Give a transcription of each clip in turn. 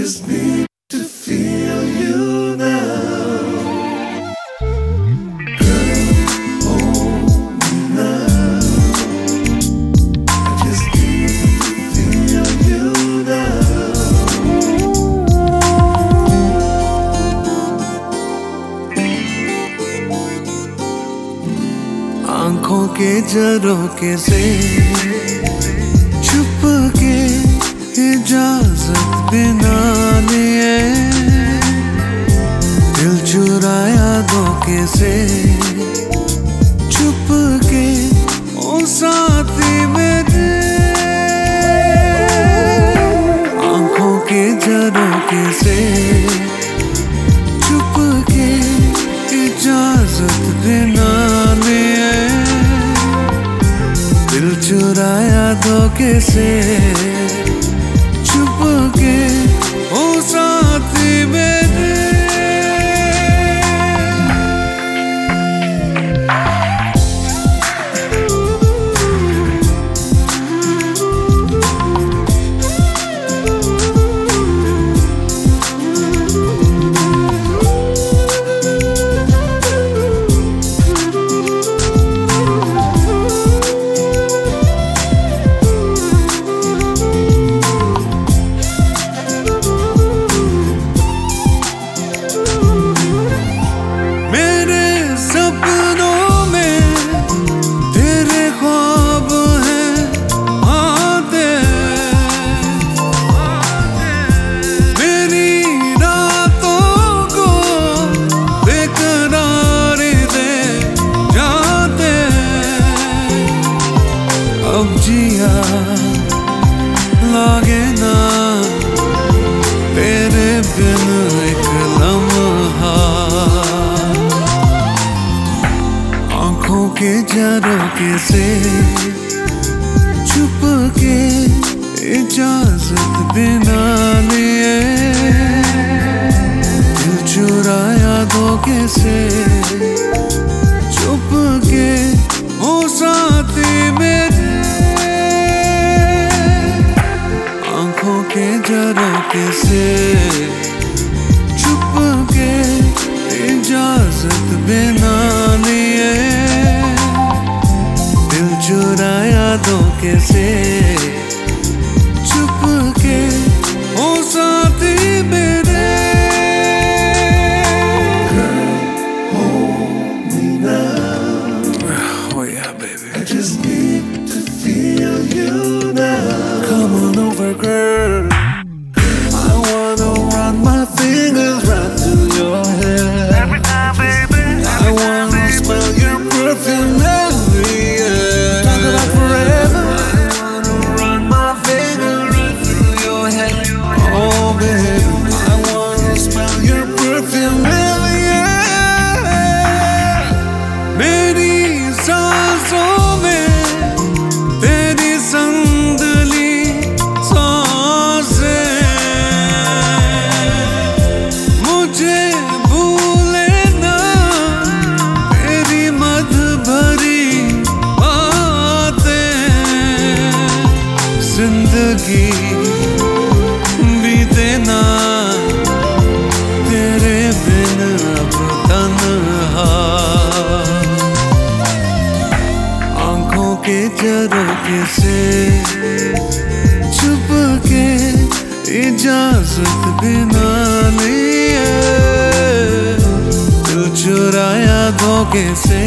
just need to feel you now. Girl, hold me now. I just need to feel you now. आँखों के झरोखे से छुप के इजाजत बिना लिए दिल चुराया धोखे से छुप के ओ साथी मेरे आँखों के झरोखे से छुप के इजाजत बिना लिए दिल चुराया धोखे से छुप के ओ साथी मेरे अब जिया लागे ना तेरे बिन एक लम्हा आँखों के झरोखे से छुप के इजाजत बिना लिए दिल चुराया धोखे से छुप के ओ साथी मेरे आँखों के झरोखे से छुप के इजाजत बिना लिए दिल चुराया धोखे से छुप के ओ साथी मेरे I just need to feel you now. Come on over, girl. I wanna run my fingers right through your hair. Every time, baby. I wanna smell your perfume every year. Talk about forever. I wanna run my fingers right through your hair. Oh, baby. I wanna smell your perfume every year. मेरी सांसों जिंदगी बीते ना तेरे बिन अब तन्हा आँखों के झरोखे से छुप के इजाजत बिना लिए दिल चुराया धोखे से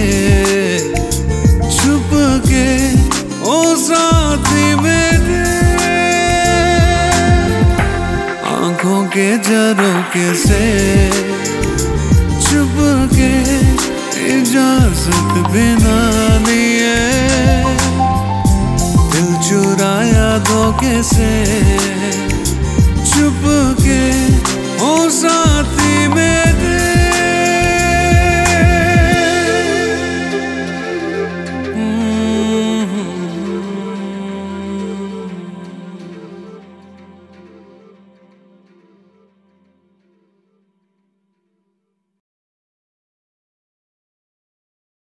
छुप के ओ साथी मेरे आँखों के झरोखे से छुप के इजाजत बिना लिए दिल चुराया धोखे से